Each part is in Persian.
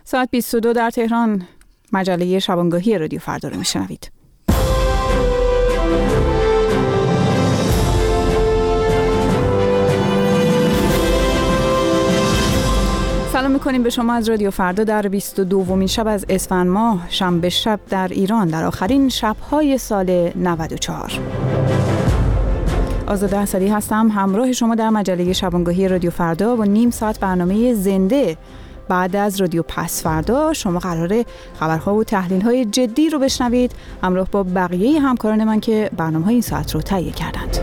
ساعت 22 در تهران مجله شبانگاهی رادیو فردا رو میشنوید. سلام میکنیم به شما از رادیو فردا در 22مین شب از اسفند ماه، شنبه شب در ایران، در آخرین شب‌های سال 94. آزاده اسدی هستم، همراه شما در مجله شبانگاهی رادیو فردا و نیم ساعت برنامه زنده. بعد از رادیو پس فردا شما قراره خبرها و تحلیل‌های جدی رو بشنوید، همراه با بقیه همکاران من که برنامه‌های این ساعت رو تهیه کردند.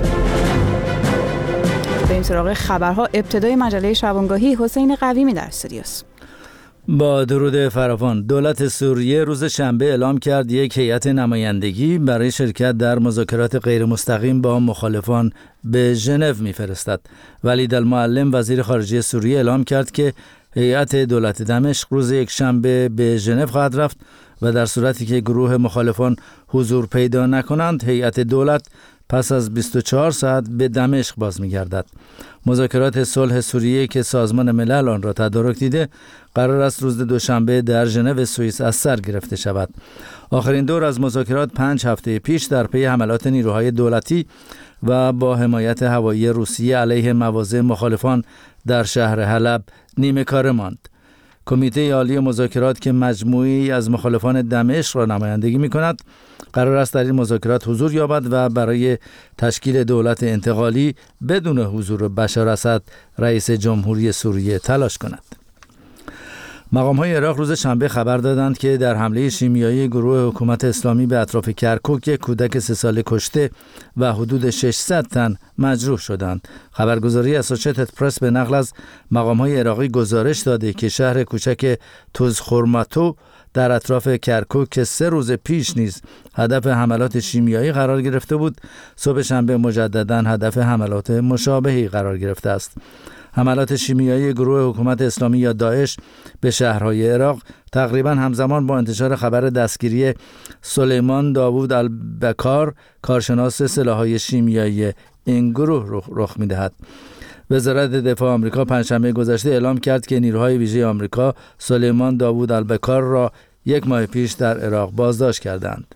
بریم سراغ خبرها. ابتدای مجله شبانگاهی حسین قویمی در استودیوست. با درود فراوان، دولت سوریه روز شنبه اعلام کرد یک هیئت نمایندگی برای شرکت در مذاکرات غیر مستقیم با مخالفان به ژنو میفرستد. ولیدالمعلم وزیر خارجه سوریه اعلام کرد که هیئت دولت دمشق روز یک شنبه به ژنو خواهد رفت و در صورتی که گروه مخالفان حضور پیدا نکنند، هیئت دولت پس از 24 ساعت به دمشق باز می‌گردد. مذاکرات صلح سوریه که سازمان ملل آن را تدارک دیده، قرار است روز دوشنبه در ژنو سوئیس از سر گرفته شود. آخرین دور از مذاکرات 5 هفته پیش در پی حملات نیروهای دولتی و با حمایت هوایی روسیه علیه مواضع مخالفان در شهر حلب نیمه کاره ماند. کمیته عالی مذاکرات که مجموعی از مخالفان دمشق را نمایندگی می‌کند، قرار است در این مذاکرات حضور یابد و برای تشکیل دولت انتقالی بدون حضور بشار اسد رئیس جمهوری سوریه تلاش کند. مقام‌های عراق روز شنبه خبر دادند که در حمله شیمیایی گروه حکومت اسلامی به اطراف کرکوک یک کودک 3 ساله کشته و حدود 600 تن مجروح شدند. خبرگزاری اسوسییتد پرس به نقل از مقام‌های عراقی گزارش داده که شهر کوچک توزخورماتو در اطراف کرکوک که 3 روز پیش نیز هدف حملات شیمیایی قرار گرفته بود، صبح شنبه مجدداً هدف حملات مشابهی قرار گرفته است. حملات شیمیایی گروه حکومت اسلامی یا داعش به شهرهای عراق تقریباً همزمان با انتشار خبر دستگیری سلیمان داوود البکار، کارشناس سلاح‌های شیمیایی این گروه رخ می‌دهد. وزارت دفاع آمریکا پنجشنبه گذشته اعلام کرد که نیروهای ویژه آمریکا سلیمان داوود البکار را 1 ماه پیش در عراق بازداشت کردند.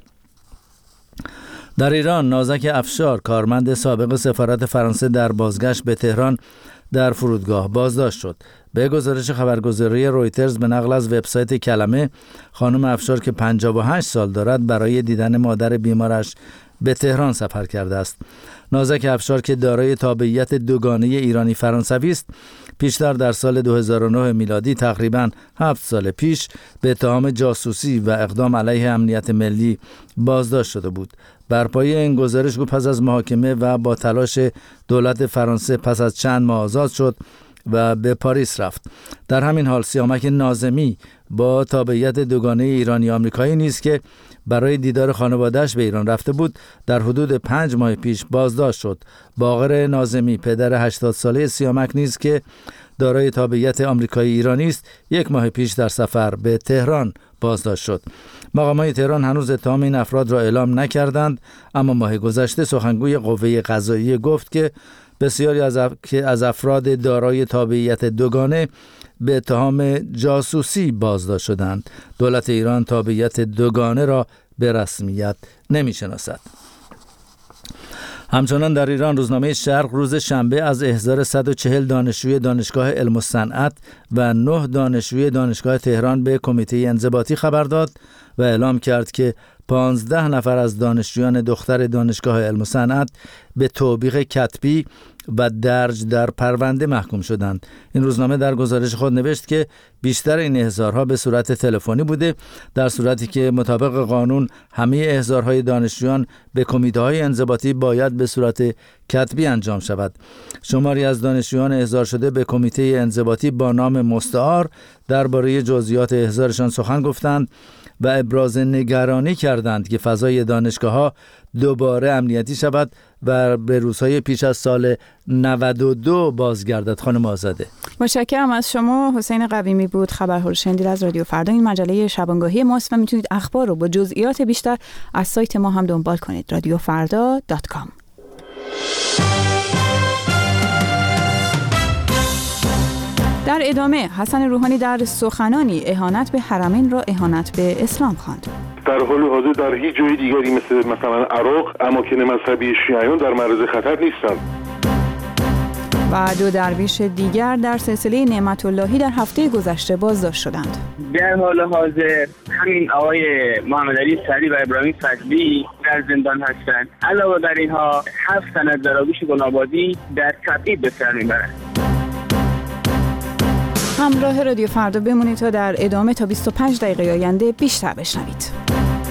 در ایران، نازک افشار، کارمند سابق سفارت فرانسه در بازگشت به تهران در فرودگاه بازداشت شد. به گزارش خبرگزاری رویترز به نقل از وبسایت کلمه، خانم افشار که 58 سال دارد برای دیدن مادر بیمارش به تهران سفر کرده است. نازک افشار که دارای تابعیت دوگانه ایرانی فرانسوی است، پیشتر در سال 2009 میلادی تقریباً 7 سال پیش به اتهام جاسوسی و اقدام علیه امنیت ملی بازداشت شده بود. بر پایه این گزارش گفت پس از محاکمه و با تلاش دولت فرانسه پس از چند ماه آزاد شد و به پاریس رفت. در همین حال سیامک ناظمی با تابعیت دوگانه ایرانی آمریکایی نیز که برای دیدار خانواده‌اش به ایران رفته بود، در حدود 5 ماه پیش بازداشت شد. باقر ناظمی، پدر 80 ساله سیامک نیز که دارای تابعیت آمریکایی ایرانی است، 1 ماه پیش در سفر به تهران بازداشت شد. مقامات تهران هنوز اتهام این افراد را اعلام نکردند، اما ماه گذشته سخنگوی قوه قضاییه گفت که بسیاری از افراد دارای تابعیت دوگانه به اتهام جاسوسی بازداشت شدند. دولت ایران تابعیت دوگانه را به رسمیت نمی‌شناسد. همچنان در ایران، روزنامه شرق روز شنبه از احضار 140 دانشجوی دانشگاه علم و صنعت و 9 دانشجوی دانشگاه تهران به کمیته انضباطی خبر داد و اعلام کرد که 15 نفر از دانشجویان دختر دانشگاه علم و صنعت به توبیخ کتبی و درج در پرونده محکوم شدند. این روزنامه در گزارش خود نوشت که بیشتر این احضارها به صورت تلفنی بوده، در صورتی که مطابق قانون همه احضارهای دانشجویان به کمیته‌های انضباطی باید به صورت کتبی انجام شود. شماری از دانشجویان احضار شده به کمیته انضباطی با نام مستعار درباره جزئیات احضارشان سخن گفتند و ابراز نگرانی کردند که فضای دانشگاه‌ها دوباره امنیتی شود و به روزهای پیش از سال 92 بازگردد. خانم آزاده، متشکرم از شما. حسین قویمی بود خبرها رو شنیدید از رادیو فردا. این مجله شبانگاهی ماست و میتونید اخبار رو با جزئیات بیشتر از سایت ما هم دنبال کنید، radiofarda.com. در ادامه حسن روحانی در سخنانی اهانت به حرمین را اهانت به اسلام خواند. در حال حاضر در هیچ جای دیگری مثلا عراق اماکن مذهبی شیعیان در معرض خطر نیستند. و دو درویش دیگر در سلسله نعمت اللهی در هفته گذشته بازداشت شدند. در حال حاضر همین آقای محمد علی سری و ابراهیم فضلی در زندان هستند. علاوه بر اینها 7 سند دراویش گنابادی در تبعید به سر میبرند. همراه رادیو فردا بمونید تا در ادامه تا 25 دقیقه آینده بیشتر بشنوید.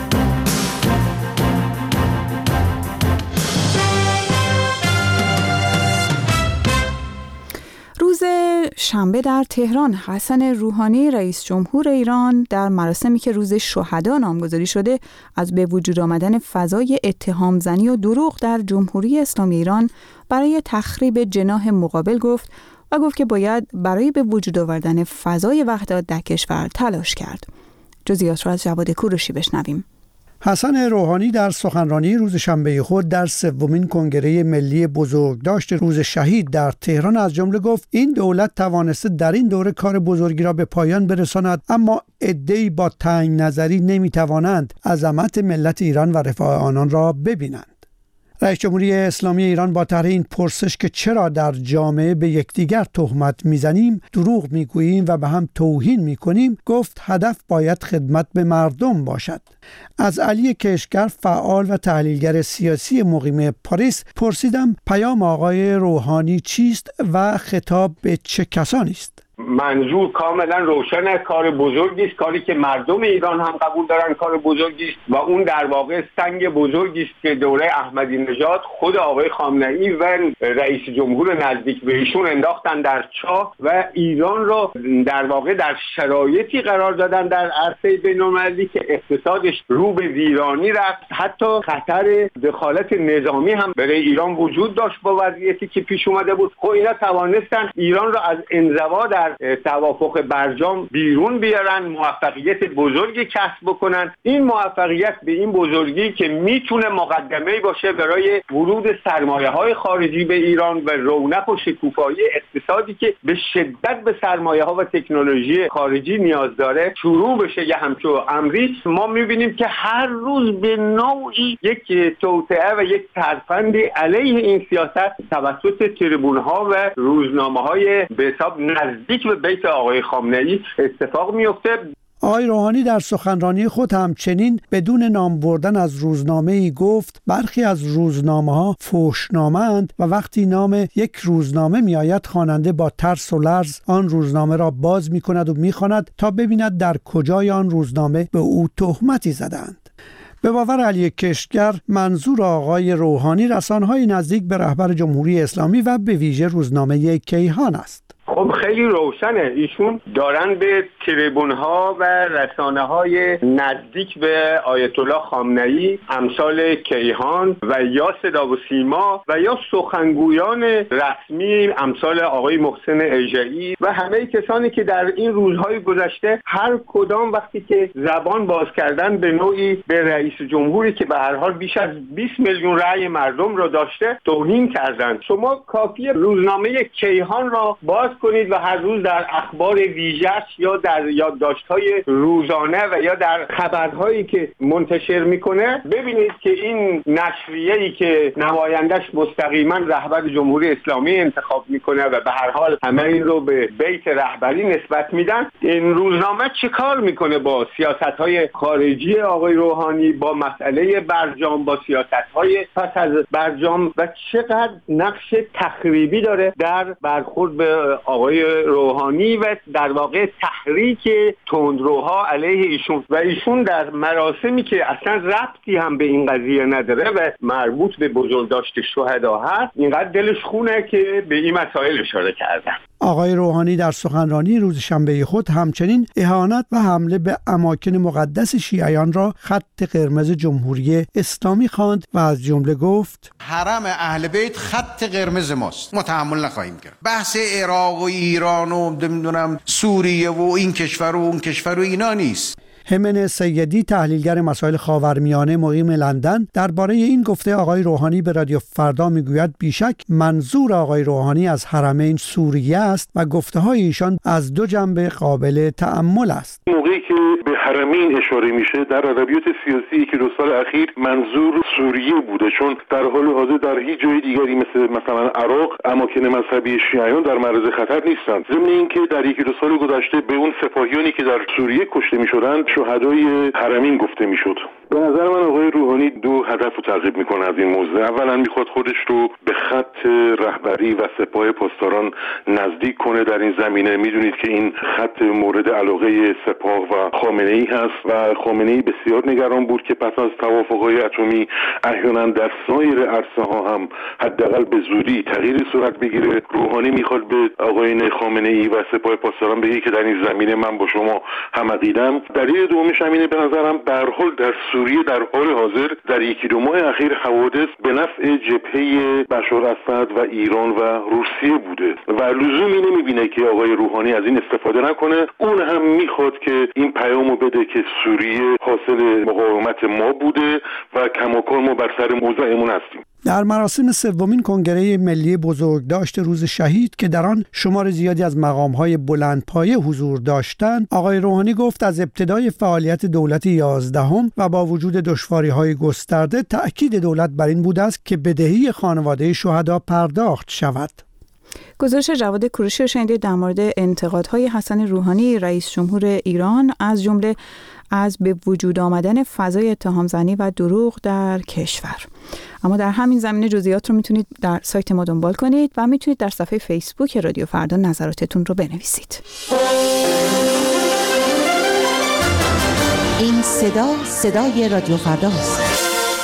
روز شنبه در تهران حسن روحانی رئیس جمهور ایران در مراسمی که روز شهدا نامگذاری شده از به وجود آمدن فضای اتهام زنی و دروغ در جمهوری اسلامی ایران برای تخریب جناح مقابل گفت و گفت که باید برای به وجود آوردن فضای وحدت در کشور تلاش کرد. جزئیات را از جواد کوروشی بشنویم. حسن روحانی در سخنرانی روز شنبه خود در سومین کنگره ملی بزرگداشت روز شهید در تهران از جمله گفت این دولت توانسته در این دوره کار بزرگی را به پایان برساند، اما عده‌ای با تنگ نظری نمیتوانند عظمت ملت ایران و رفاه آنان را ببینند. رئیس جمهوری اسلامی ایران با طرح این پرسش که چرا در جامعه به یکدیگر تهمت میزنیم، دروغ میگوییم و به هم توهین میکنیم، گفت هدف باید خدمت به مردم باشد. از علی کشگر فعال و تحلیلگر سیاسی مقیم پاریس پرسیدم پیام آقای روحانی چیست و خطاب به چه کسانی است؟ منظور کاملا روشنه، کار بزرگی است، کاری که مردم ایران هم قبول دارن کار بزرگی است و اون در واقع سنگ بزرگی است که دوره احمدی نژاد خود آقای خامنه‌ای و رئیس جمهور نزدیک به ایشون انداختن در چاه و ایران را در واقع در شرایطی قرار دادن در عرصه بین‌المللی که اقتصادش رو به ویرانی رفت. حتی خطر دخالت نظامی هم برای ایران وجود داشت با وضعیتی که پیش اومده بود. خب اینا توانستن ایران را از انزوا در توافق برجام بیرون بیارن، موفقیت بزرگی کسب بکنن. این موفقیت به این بزرگی که میتونه مقدمه‌ای باشه برای ورود سرمایه‌های خارجی به ایران و رونق و شکوفایی اقتصادی که به شدت به سرمایه‌ها و تکنولوژی خارجی نیاز داره شروع بشه. یه همچون امری ما میبینیم که هر روز به نوعی یک توطئه و یک ترفندی علیه این سیاست توسط تریبون‌ها و روزنامه‌های به حساب نزدیک به بیت آقای خامنه‌ای اتفاق میفته. آقای روحانی در سخنرانی خود همچنین بدون نام بردن از روزنامه‌ای گفت برخی از روزنامه‌ها فحشنامه‌اند و وقتی نام یک روزنامه میآید خواننده با ترس و لرز آن روزنامه را باز می‌کند و می‌خواند تا ببیند در کجای آن روزنامه به او تهمتی زدند. به باور علی کشگر منظور آقای روحانی رسانه‌های نزدیک به رهبر جمهوری اسلامی و به ویژه روزنامه کیهان است. خب خیلی روشنه، ایشون دارن به تریبون‌ها و رسانه‌های نزدیک به آیت الله خامنه‌ای امثال کیهان و یا صدا و سیما و یا سخنگویان رسمی امثال آقای محسن ایجعی و همه کسانی که در این روزهای گذشته هر کدام وقتی که زبان باز کردن به نوعی به رئیس جمهوری که به هر حال بیش از 20 میلیون رأی مردم را داشته توهین کردند. شما کافی روزنامه کیهان را باز کنید و هر روز در اخبار ویژه‌اش یا در یادداشت‌های روزانه و یا در خبرهایی که منتشر میکنه ببینید که این نشریه‌ای که نمایندش مستقیما رهبر جمهوری اسلامی انتخاب میکنه و به هر حال همه این رو به بیت رهبری نسبت میدن، این روزنامه چه کار میکنه با سیاست‌های خارجی آقای روحانی، با مسئله برجام، با سیاست‌های پس از برجام و چقدر نقش تخریبی داره در برخورد به آقای روحانی و در واقع تحریک تندروها علیه ایشون و ایشون در مراسمی که اصلا ربطی هم به این قضیه نداره و مربوط به بزرگداشت شهدا هست اینقدر دلش خونه که به این مسائل اشاره کردن. آقای روحانی در سخنرانی روز شنبه خود همچنین اهانت و حمله به اماکن مقدس شیعیان را خط قرمز جمهوری اسلامی خواند و از جمله گفت حرم اهل بیت خط قرمز ماست، ما تحمل نخواهیم کرد. بحث عراق و ایران و نمیدونم سوریه و این کشور و اون کشور و اینا نیست. همن سیدی تحلیلگر مسائل خاورمیانه مقیم لندن درباره این گفته آقای روحانی به رادیو فردا میگوید بیشک منظور آقای روحانی از حرمین سوریه است و گفته‌های ایشان از دو جنبه قابل تأمل است. موقعی که به حرمین اشاره میشه در ادبیات سیاسی که 2 سال اخیر منظور سوریه بوده، چون در حال حاضر در هیچ جای دیگری مثلا عراق اماکن مذهبی شیعیان در معرض خطر نیستند. ضمن اینکه در 1-2 سال گذشته به اون سپاهیانی که در سوریه کشته میشدند شهدای حرمین گفته میشد. به نظر من آقای روحانی 2 هدف رو تعقیب میکنه از این موضوع. اولا میخواد خودش رو به خط رهبری و سپاه پاسداران نزدیک کنه در این زمینه. میدونید که این خط مورد علاقه سپاه و خامنه‌ای هست و خامنه‌ای بسیار نگران بود که پس از توافق‌های اتمی احیانا در سایر عرصه‌ها هم حداقل به زودی تغییری صورت بگیره. روحانی میخواد به آقایان خامنه‌ای و سپاه پاسداران بگه که در این زمینه من با شما هم عقیده‌ام. دلیل دومش همینه به نظرم به هر حال در سوریه در حال حاضر در 1-2 ماه اخیر حوادث به نفع جبهه بشار اسد و ایران و روسیه بوده و لزومی نمیبینه که آقای روحانی از این استفاده نکنه. اون هم میخواد که این پیامو بده که سوریه حاصل مقاومت ما بوده و کماکان ما بر سر موضعمون هستیم. در مراسم 3مین کنگره ملی بزرگداشت روز شهید که در آن شمار زیادی از مقام‌های بلندپایه حضور داشتند، آقای روحانی گفت از ابتدای فعالیت دولت 11 و با وجود دشواری‌های گسترده تأکید دولت بر این بوده است که بدهی خانواده شهدا پرداخت شود. گزارش جواد کوروشی رو شنیدید در مورد انتقادهای حسن روحانی رئیس جمهور ایران از جمله از به وجود آمدن فضای اتهام زنی و دروغ در کشور. اما در همین زمینه جزئیات رو میتونید در سایت ما دنبال کنید و میتونید در صفحه فیسبوک رادیو فردا نظراتتون رو بنویسید. این صدای رادیو فرداست.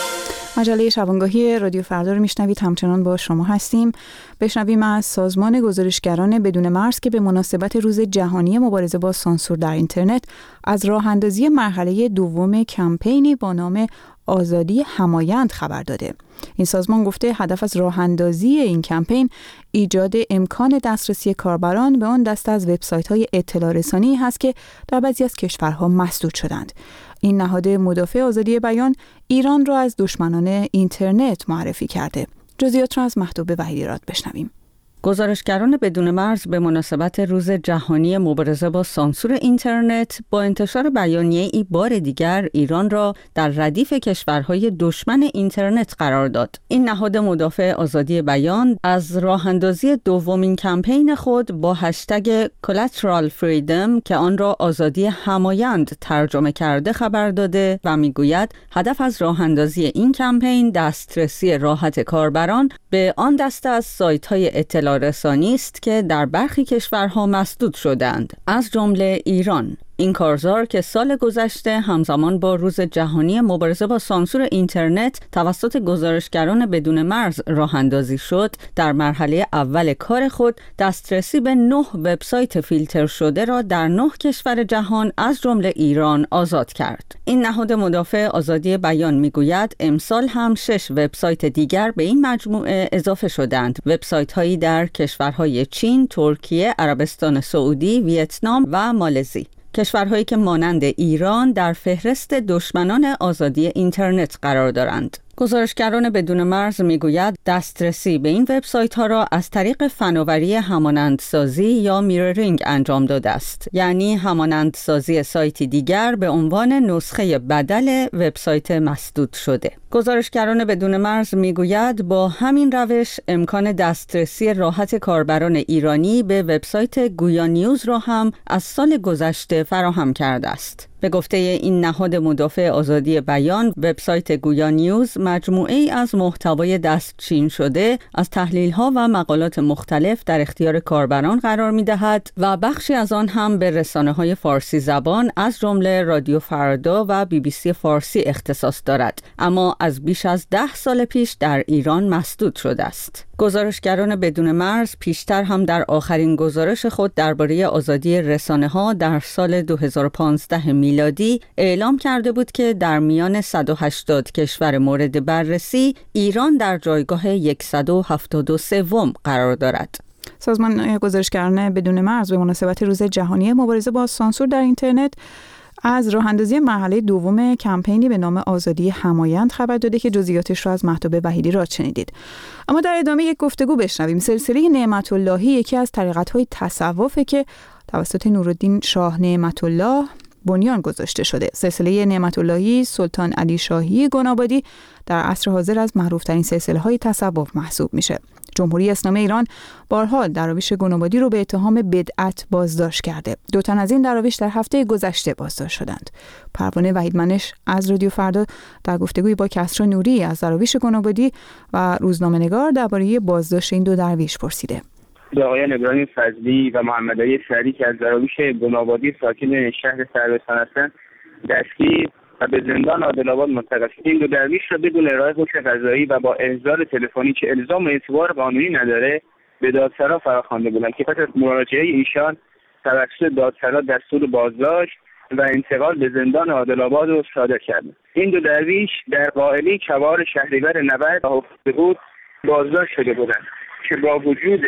مجله شبانگاهی رادیو فردا رو میشنوید. همچنان با شما هستیم. بشنویم از سازمان گزارشگران بدون مرز که به مناسبت روز جهانی مبارزه با سانسور در اینترنت از راه اندازی مرحله دوم کمپینی با نام آزادی همایند خبر داده. این سازمان گفته هدف از راه اندازی این کمپین ایجاد امکان دسترسی کاربران به آن دسته از وبسایت‌های اطلاع رسانی هست که در بعضی از کشورها مسدود شدند. این نهاد مدافع آزادی بیان ایران را از دشمنان اینترنت معرفی کرده. جزئیات را از مهدوب وحیدی‌راد بشنویم. گزارشگران بدون مرز به مناسبت روز جهانی مبارزه با سانسور اینترنت با انتشار بیانیه‌ای بار دیگر ایران را در ردیف کشورهای دشمن اینترنت قرار داد. این نهاد مدافع آزادی بیان از راه‌اندازی دومین کمپین خود با هشتگ Collateral Freedom که آن را آزادی همایند ترجمه کرده خبر داده و میگوید هدف از راه‌اندازی این کمپین دسترسی راحت کاربران به آن دسته از سایت‌های اطلاع رسانی است که در برخی کشورها مسدود شدند، از جمله ایران. این کارزار که سال گذشته همزمان با روز جهانی مبارزه با سانسور اینترنت توسط گزارشگران بدون مرز راه اندازی شد، در مرحله اول کار خود دسترسی به 9 وبسایت فیلتر شده را در 9 کشور جهان از جمله ایران آزاد کرد. این نهاد مدافع آزادی بیان میگوید امسال هم 6 وبسایت دیگر به این مجموعه اضافه شدند. وبسایت هایی در کشورهای چین، ترکیه، عربستان سعودی، ویتنام و مالزی. کشورهایی که مانند ایران در فهرست دشمنان آزادی اینترنت قرار دارند. گزارشگران بدون مرز میگوید دسترسی به این وبسایت ها را از طریق فناوری همانندسازی یا میررینگ انجام داده است، یعنی همانندسازی سایتی دیگر به عنوان نسخه بدل وبسایت مسدود شده. گزارشگران بدون مرز میگوید با همین روش امکان دسترسی راحت کاربران ایرانی به وبسایت گویا نیوز را هم از سال گذشته فراهم کرده است. به گفته این نهاد مدافع آزادی بیان، وبسایت گویا نیوز مجموعه ای از محتوای دستچین شده از تحلیل‌ها و مقالات مختلف در اختیار کاربران قرار می‌دهد و بخشی از آن هم به رسانه‌های فارسی زبان از جمله رادیو فردا و BBC فارسی اختصاص دارد، اما از بیش از 10 سال پیش در ایران مسدود شده است. گزارشگران بدون مرز پیشتر هم در آخرین گزارش خود درباره آزادی رسانه‌ها در سال 2015 میلادی اعلام کرده بود که در میان 180 کشور مورد بررسی ایران در جایگاه 173 قرار دارد. سازمان گزارشگران بدون مرز به مناسبت روز جهانی مبارزه با سانسور در اینترنت از راه اندازی مرحله دوم کمپینی به نام آزادی همایند خبر داده که جزئیاتش را از مهتاب وحیدی راد شنیدید. اما در ادامه یک گفتگو بشنویم. سلسله نعمت اللهی یکی از طریقت‌های تصوفه که توسط نورالدین شاه نعمت الله بنیان گذاشته شده. سلسله نعمت اللهی سلطان علی شاهی گنابادی در عصر حاضر از معروف‌ترین سلسله‌های تصوف محسوب میشه. جمهوری اسلامی ایران بارها دراویش گنابادی رو به اتهام بدعت بازداشت کرده. 2 تن از این دراویش در هفته گذشته بازداشت شدند. پروانه وحیدمنش از رادیو فردا در گفتگوی با کسری نوری از دراویش گنابادی و روزنامه‌نگار درباره بازداشت این 2 درویش پرسیده. آقایان ابراهیم فضلی و محمد علی سعدی که از دراویش گنابادی ساکن شهر سروستان هستند دستگیر و به زندان عادل‌آباد منتقل شد. این 2 درویش را بدون ارائه حکم قضایی و با احضار تلفنی که الزام و اعتبار قانونی نداره به دادسرا فراخوانده بودند که پس از مراجعه ایشان توسط دادسرا دستور بازداشت و انتقال به زندان عادل‌آباد را صادر کردند. این 2 درویش در قائلی کوار شهریور 90 هفته بود بازداشت شده بودند که با وجود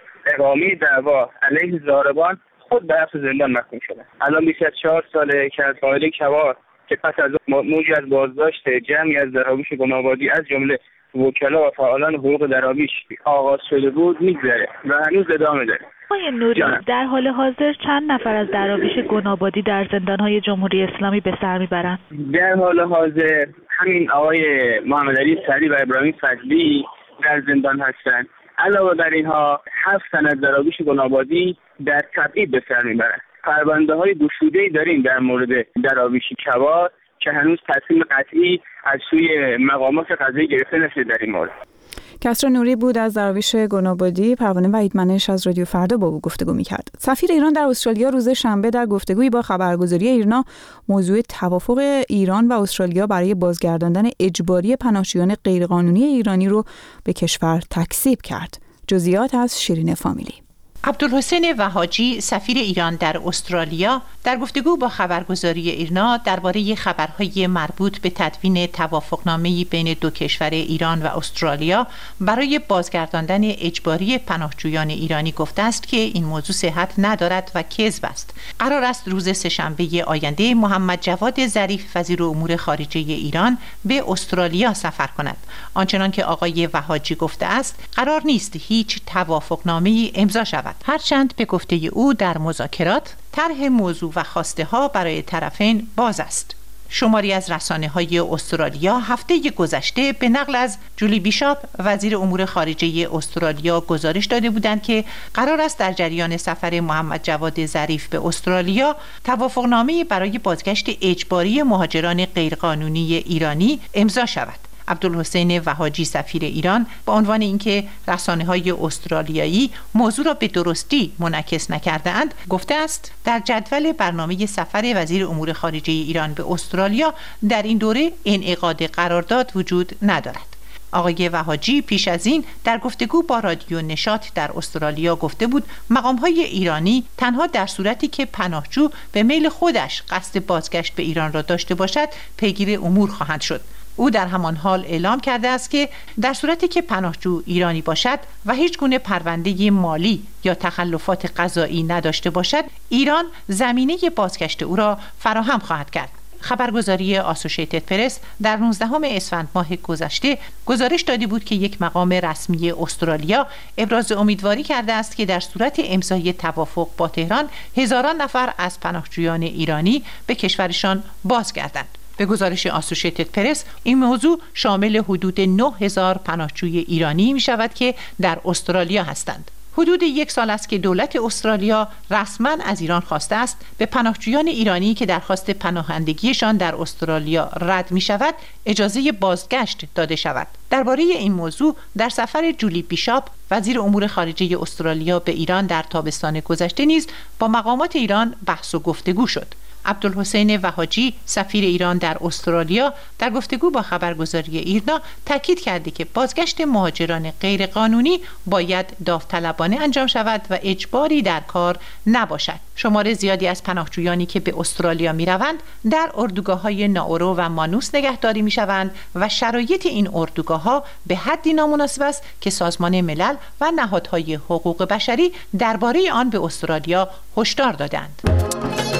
اقامه دعوا علیه ضاربان خود به حبس زندان محکوم شدند. الان 24 ساله که از قائلی کوار که پس از موجی از بازداشت جمعی از دراویش گنابادی از جمله وکلا و فعالان حقوق دراویش آغاز شده بود میگذره و هنوز ادامه داره. آقای نوری، در حال حاضر چند نفر از دراویش گنابادی در زندان‌های جمهوری اسلامی به سر میبرند؟ در حال حاضر همین آقای محمد علی سعدی و ابراهیم فضلی در زندان هستند. علاوه بر اینها 7 تن از دراویش گنابادی در تبعید به سر میبرند. پرونده‌های گشوده‌ای داریم در مورد دراویش کوار که هنوز تصمیم قطعی از سوی مقامات قضایی گرفته نشده در این مورد. کسری نوری بود از دراویش گنابادی. پروانه وحیدمنش از رادیو فردا با او گفتگو می‌کرد. سفیر ایران در استرالیا روز شنبه در گفتگویی با خبرگزاری ایرنا موضوع توافق ایران و استرالیا برای بازگرداندن اجباری پناهجویان غیرقانونی ایرانی رو به کشور تکذیب کرد. جزئیات از شیرین فامیلی. عبدالحسین وهاجی سفیر ایران در استرالیا در گفتگو با خبرگزاری ایرنا درباره خبرهای مربوط به تدوین توافقنامه‌ای بین 2 کشور ایران و استرالیا برای بازگرداندن اجباری پناهجویان ایرانی گفته است که این موضوع صحت ندارد و کذب است. قرار است روز سه‌شنبه آینده محمد جواد ظریف وزیر امور خارجه ایران به استرالیا سفر کند. آنچنان که آقای وهاجی گفته است قرار نیست هیچ توافقنامه‌ای امضا شود. هرچند به گفته او در مذاکرات طرح موضوع و خواسته ها برای طرفین باز است. شماری از رسانه‌های استرالیا هفته گذشته به نقل از جولی بیشاپ وزیر امور خارجه استرالیا گزارش داده بودند که قرار است در جریان سفر محمد جواد ظریف به استرالیا توافقنامه‌ای برای بازگشت اجباری مهاجران غیرقانونی ایرانی امضا شود. عبدالحسین وهاجی سفیر ایران با عنوان اینکه رسانه‌های استرالیایی موضوع را به درستی منعکس نکرده‌اند گفته است در جدول برنامه سفر وزیر امور خارجه ایران به استرالیا در این دوره انعقاد قرارداد وجود ندارد. آقای وهاجی پیش از این در گفتگو با رادیو نشاط در استرالیا گفته بود مقام‌های ایرانی تنها در صورتی که پناهجو به میل خودش قصد بازگشت به ایران را داشته باشد پیگیر امور خواهند شد. او در همان حال اعلام کرده است که در صورتی که پناهجو ایرانی باشد و هیچ گونه پرونده مالی یا تخلفات قضایی نداشته باشد ایران زمینه بازگشت او را فراهم خواهد کرد. خبرگزاری آسوشیتد پرس در 19 اسفند ماه گذشته گزارش داده بود که یک مقام رسمی استرالیا ابراز امیدواری کرده است که در صورت امضای توافق با تهران هزاران نفر از پناهجویان ایرانی به کشورشان بازگردند. به گزارش آسوشیتد پرس این موضوع شامل حدود 9000 پناهجوی ایرانی می شود که در استرالیا هستند. حدود 1 سال است که دولت استرالیا رسما از ایران خواسته است به پناهجویان ایرانی که درخواست پناهندگیشان در استرالیا رد می شود اجازه بازگشت داده شود. درباره این موضوع در سفر جولی بیشاپ وزیر امور خارجه استرالیا به ایران در تابستان گذشته نیز با مقامات ایران بحث و گفتگو شد. عبدالحسین وهاجی سفیر ایران در استرالیا در گفتگو با خبرگزاری ایرنا تاکید کرده که بازگشت مهاجران غیرقانونی باید داوطلبانه انجام شود و اجباری در کار نباشد. شمار زیادی از پناهجویانی که به استرالیا میروند در اردوگاه‌های ناورو و مانوس نگهداری میشوند و شرایط این اردوگاه‌ها به حدی نامناسب است که سازمان ملل و نهادهای حقوق بشری درباره آن به استرالیا هشدار دادند.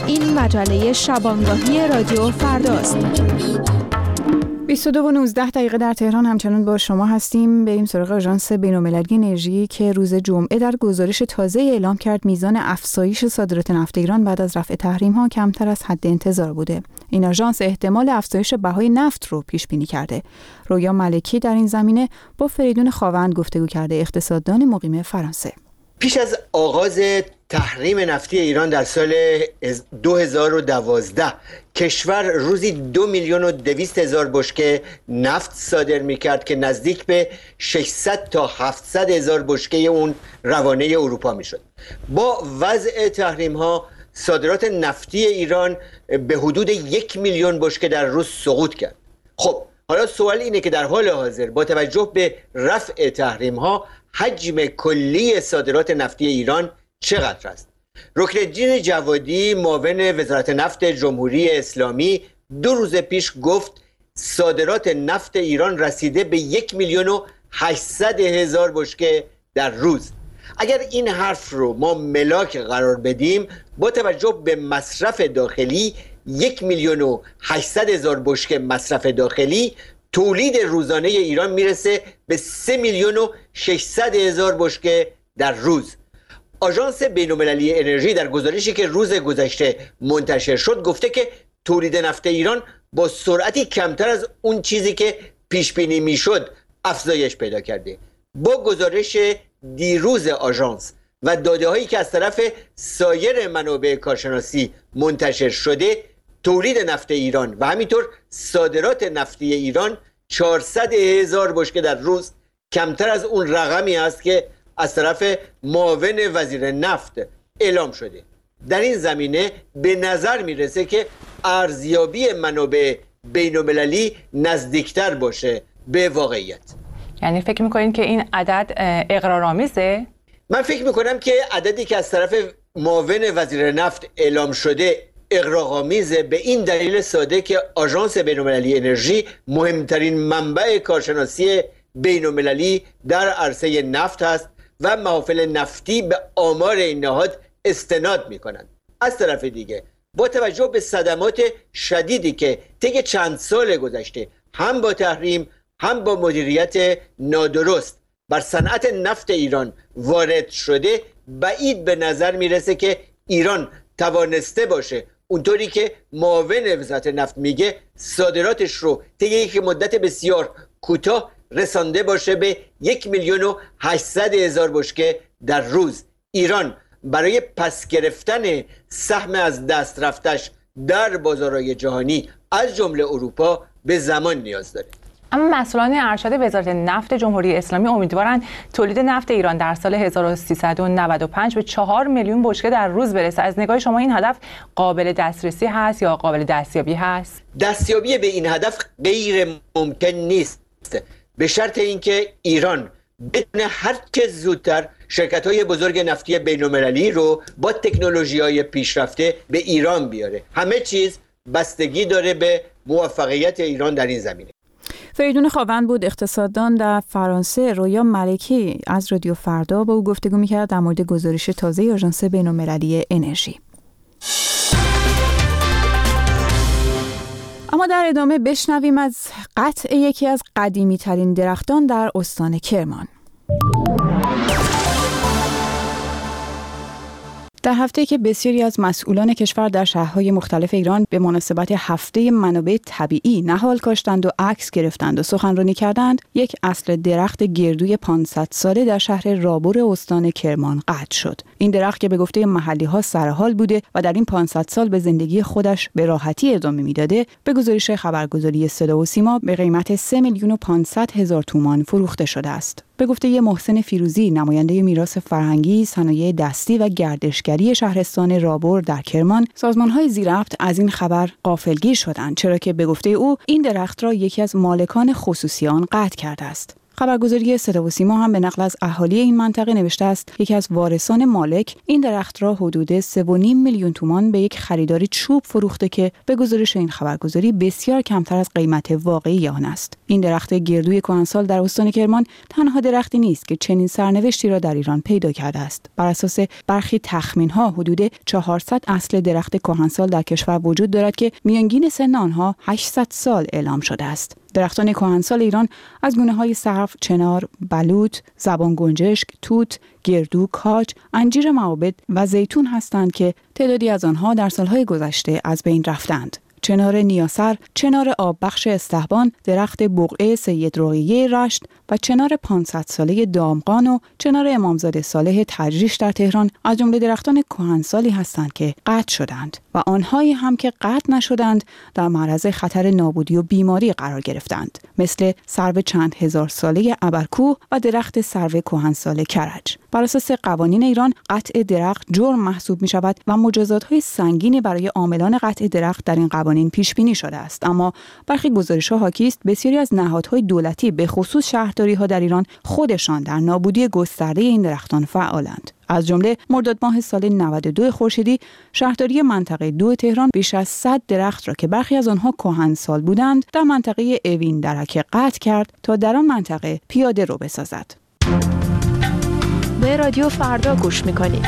این مجله شبانگاهی رادیو فرداست. 22:19 در تهران همچنان با شما هستیم. بریم سراغ آژانس بین‌المللی انرژی که روز جمعه در گزارش تازه اعلام کرد میزان افزایش صادرات نفت ایران بعد از رفع تحریم‌ها کمتر از حد انتظار بوده. این آژانس احتمال افزایش بهای نفت رو پیش بینی کرده. رویا ملکی در این زمینه با فریدون خاوند گفتگو کرده، اقتصاددان مقیم فرانسه. پیش از آغاز تحریم نفتی ایران در سال 2012 کشور روزی 2,200,000 بشکه نفت صادر می‌کرد که نزدیک به 600 تا 700,000 بشکه اون روانه اروپا می‌شد. با وضع تحریم‌ها صادرات نفتی ایران به حدود 1,000,000 بشکه در روز سقوط کرد. خب حالا سوال اینه که در حال حاضر با توجه به رفع تحریم‌ها حجم کلی صادرات نفتی ایران چقدر است؟ رکنالدین جوادی معاون وزارت نفت جمهوری اسلامی 2 روز پیش گفت صادرات نفت ایران رسیده به 1,800,000 بشکه در روز. اگر این حرف رو ما ملاک قرار بدیم، با توجه به مصرف داخلی 1,800,000 بشکه مصرف داخلی، تولید روزانه ایران میرسه به 3,600,000 بشکه در روز. آژانس بین‌المللی انرژی در گزارشی که روز گذشته منتشر شد گفته که تولید نفت ایران با سرعتی کمتر از اون چیزی که پیش بینی میشد افزایش پیدا کرده. با گزارش دیروز آژانس و داده‌هایی که از طرف سایر منابع کارشناسی منتشر شده، تولید نفت ایران و همینطور صادرات نفتی ایران 400,000 بشکه در روز کمتر از اون رقمی است که از طرف معاون وزیر نفت اعلام شده. در این زمینه به نظر میرسه که ارزیابی منابع بین‌المللی نزدیکتر باشه به واقعیت. یعنی فکر میکنین که این عدد اقرارآمیزه؟ من فکر میکنم که عددی که از طرف معاون وزیر نفت اعلام شده اغراق‌آمیزه، به این دلیل ساده که آژانس بین‌المللی انرژی مهمترین منبع کارشناسی بین‌المللی در عرصه نفت است و محافل نفتی به آمار این نهاد استناد می‌کنند. از طرف دیگه با توجه به صدمات شدیدی که طی چند سال گذشته هم با تحریم هم با مدیریت نادرست بر صنعت نفت ایران وارد شده، بعید به نظر میرسه که ایران توانسته باشه اونطوری که معاون وزارت نفت میگه صادراتش رو طی یک مدت بسیار کوتاه رسانده باشه به 1,800,000 بشکه در روز. ایران برای پس گرفتن سهم از دست رفتش در بازارهای جهانی از جمله اروپا به زمان نیاز داره. اما مسئولان ارشد وزارت نفت جمهوری اسلامی امیدوارند تولید نفت ایران در سال 1395 به 4 میلیون بشکه در روز برسه. از نگاه شما این هدف قابل دسترسی هست یا قابل دستیابی هست؟ دستیابی به این هدف غیر ممکن نیست، به شرط اینکه ایران بتونه هر چه زودتر شرکت‌های بزرگ نفتی بین‌المللی رو با تکنولوژی‌های پیشرفته به ایران بیاره. همه چیز بستگی داره به موفقیت ایران در این زمینه. فریدون خاوند بود، اقتصاددان در فرانسه. رویا ملکی از رادیو فردا با او گفتگو می‌کرد در مورد گزارش تازه آژانس بین‌المللی انرژی. اما در ادامه بشنویم از قطع یکی از قدیمی‌ترین درختان در استان کرمان. در هفته‌ای که بسیاری از مسئولان کشور در شهرهای مختلف ایران به مناسبت هفته منابع طبیعی نهال کاشتند و عکس گرفتند و سخنرانی کردند، یک اصل درخت گردوی 500 ساله در شهر رابور استان کرمان قطع شد. این درخت که به گفته محلی‌ها سرحال بوده و در این 500 سال به زندگی خودش به راحتی ادامه میداده، به گزارش خبرگزاری صدا و سیما به قیمت 3,500,000 تومان فروخته شده است. به گفته محسن فیروزی، نماینده میراث فرهنگی، صنایع دستی و گردشگری شهرستان رابور در کرمان، سازمان‌های زیرربط از این خبر غافلگیر شدند، چرا که به گفته او این درخت را یکی از مالکان خصوصی آن قطع کرده است. خبرگزاری صدا و سیما هم به نقل از اهالی این منطقه نوشته است یکی از وارثان مالک این درخت را حدود 3.5 میلیون تومان به یک خریدار چوب فروخته که به گزارش این خبرگزاری بسیار کمتر از قیمت واقعی آن است. این درخت گردوی کهنسال در استان کرمان تنها درختی نیست که چنین سرنوشتی را در ایران پیدا کرده است. بر اساس برخی تخمین‌ها حدود 400 اصل درخت کهنسال در کشور وجود دارد که میانگین سن آنها 800 سال اعلام شده است. درختان کهنسال ایران از گونه‌های سرو، چنار، بلوط، زبان گنجشک، توت، گردو، کاج، انجیر معابد و زیتون هستند که تعدادی از آنها در سالهای گذشته از بین رفتند. چنار نیاسر، چنار آببخش استحبان، درخت بقعه سید رقیه رشت و چنار 500 ساله دامغان و چنار امامزاده صالح تجریش در تهران از جمله درختان کهنسالی هستند که قطع شدند و آنهایی هم که قطع نشدند در معرض خطر نابودی و بیماری قرار گرفتند، مثل سرو چند هزار ساله ابرکوه و درخت سرو کهنسال کرج. بر اساس قوانین ایران قطع درخت جرم محسوب می شود و مجازات‌های سنگینی برای عاملان قطع درخت در این قوانین پیش بینی شده است، اما برخی گزارش‌ها حاکی است بسیاری از نهادهای دولتی به خصوص شهرداری‌ها در ایران خودشان در نابودی گسترده این درختان فعالند. از جمله مرداد ماه سال 92 خورشیدی شهرداری منطقه 2 تهران بیش از 100 درخت را که برخی از آنها کهنسال بودند در منطقه اوین درکه قطع کرد تا در آن منطقه پیاده رو بسازد. به رادیو فردا گوش می‌کنید.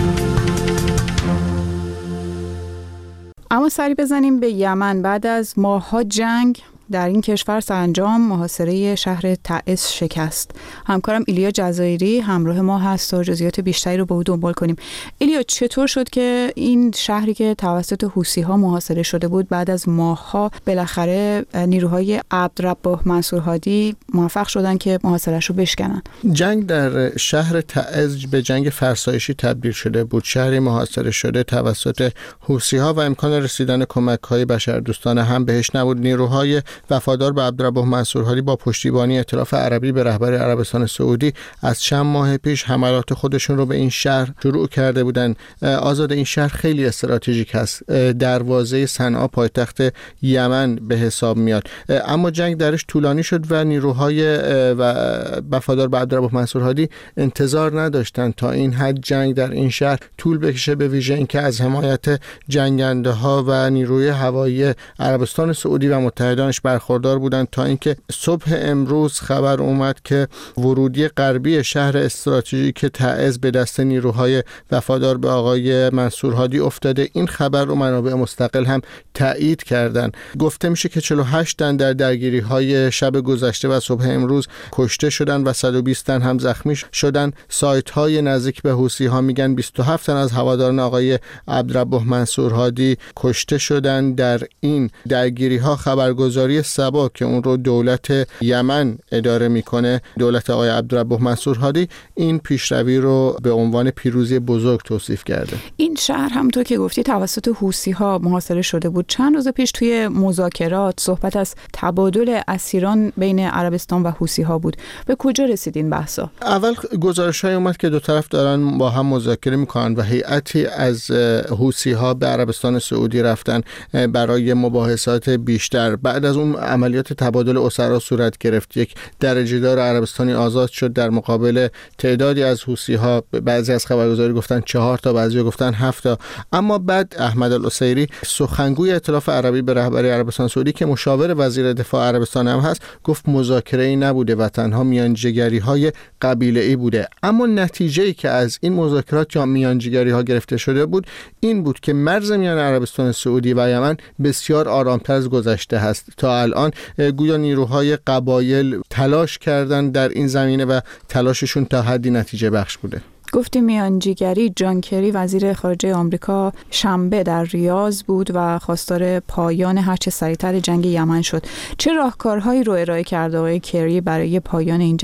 اما سری بزنیم به یمن. بعد از ماه‌ها جنگ در این کشور سرانجام محاصره شهر تعز شکست. همکارم ایلیا جزایری همراه ما هست تا جزئیات بیشتری رو با او دنبال کنیم. ایلیا، چطور شد که این شهری که توسط حوثی‌ها محاصره شده بود بعد از ماه‌ها بالاخره نیروهای عبدالربه منصور هادی موفق شدن که محاصره‌اش رو بشکنن؟ جنگ در شهر تعز به جنگ فرسایشی تبدیل شده بود. شهری محاصره شده توسط حوثی‌ها و امکان رسیدن کمک‌های بشردوستانه هم بهش نبود. نیروهای وفادار به عبدالربه منصور هادی با پشتیبانی ائتلاف عربی به رهبری عربستان سعودی از چند ماه پیش حملات خودشون رو به این شهر شروع کرده بودن. آزاد این شهر خیلی استراتژیک است، دروازه صنعا پایتخت یمن به حساب میاد، اما جنگ درش طولانی شد و نیروهای وفادار به عبدالربه منصور هادی انتظار نداشتن تا این حد جنگ در این شهر طول بکشه، به ویژه اینکه از حمایت جنگنده ها و نیروی هوایی عربستان سعودی و متحدانش برخوردار بودند تا اینکه صبح امروز خبر اومد که ورودی غربی شهر استراتژیک تعز به دست نیروهای وفادار به آقای منصور هادی افتاده. این خبر رو منابع مستقل هم تایید کردند. گفته میشه که 48 تن در درگیری‌های شب گذشته و صبح امروز کشته شدن و 120 تن هم زخمی شدن. سایت‌های نزدیک به حوثی‌ها میگن 27 تن از هواداران آقای عبدالربه منصور هادی کشته شدن در این درگیری‌ها. خبرگزاری سبا که اون رو دولت یمن اداره میکنه، دولت آقای عبدالربه منصور هادی، این پیشروی رو به عنوان پیروزی بزرگ توصیف کرده. این شهر همونطور که گفتی توسط حوثی‌ها محاصره شده بود. چند روز پیش توی مذاکرات صحبت از تبادل اسیران بین عربستان و حوثی‌ها بود. به کجا رسید این بحثا؟ اول گزارش‌های اومد که دو طرف دارن با هم مذاکره میکنن و هیئتی از حوثی‌ها به عربستان سعودی رفتن برای مباحثات بیشتر. بعد از اون عملیات تبادل اسرا صورت گرفت. یک درجه‌دار عربستانی آزاد شد در مقابل تعدادی از حوثی‌ها. بعضی از خبرگزاری گفتن 4 تا، بعضی گفتن 7 تا. اما بعد احمد العسیری سخنگوی ائتلاف عربی به رهبری عربستان سعودی که مشاور وزیر دفاع عربستان هم هست گفت مذاکره‌ای نبوده و تنها میانجیگری‌های قبیله‌ای بوده. اما نتیجه‌ای که از این مذاکرات یا میانجیگری‌ها گرفته شده بود این بود که مرز میان عربستان سعودی و یمن بسیار آرام‌تر از گذشته هست. تا الان گویا نیروهای قبایل تلاش کردن در این زمینه و تلاششون تا حدی نتیجه بخش بوده. گفتی میانجیگری. جان کری وزیر خارجه آمریکا شنبه در ریاض بود و خواستار پایان هرچه سریعتر جنگ یمن شد. چه راهکارهایی رو ارائه کرده آقای کری برای پایان این جنگ؟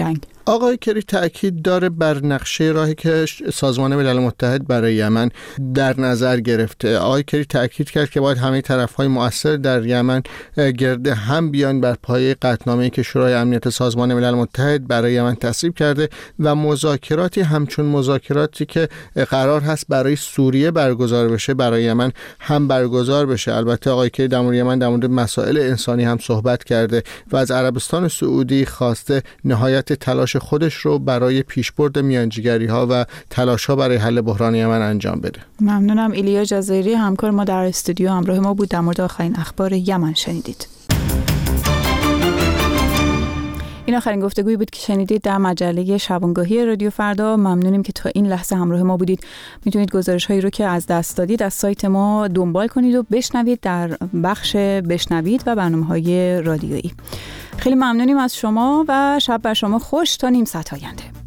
آقای کری تأکید داره بر نقشه راهی که سازمان ملل متحد برای یمن در نظر گرفته. آقای کری تأکید کرد که باید همه طرف‌های مؤثر در یمن گرد هم بیان بر پایه قطعنامه‌ای که شورای امنیت سازمان ملل متحد برای یمن تصویب کرده و مذاکراتی همچون مذاکراتی که قرار هست برای سوریه برگزار بشه برای یمن هم برگزار بشه. البته آقای کری در مورد یمن در مورد مسائل انسانی هم صحبت کرده و از عربستان سعودی خواسته نهایت تلاش خودش رو برای پیشبرد میانجیگری‌ها و تلاش‌ها برای حل بحران یمن انجام بده. ممنونم. ایلیا جزایری همکار ما در استودیو همراه ما بود. در مورد آخرین اخبار یمن شنیدید. این آخرین گفتگویی بود که شنیدید در مجله شبانگاهی رادیو فردا. ممنونیم که تا این لحظه همراه ما بودید. میتونید گزارش‌هایی رو که از دست دادید از سایت ما دنبال کنید و بشنوید در بخش بشنوید و برنامه‌های رادیویی. خیلی ممنونیم از شما و شب بر شما خوش تا نیم ساعت آینده.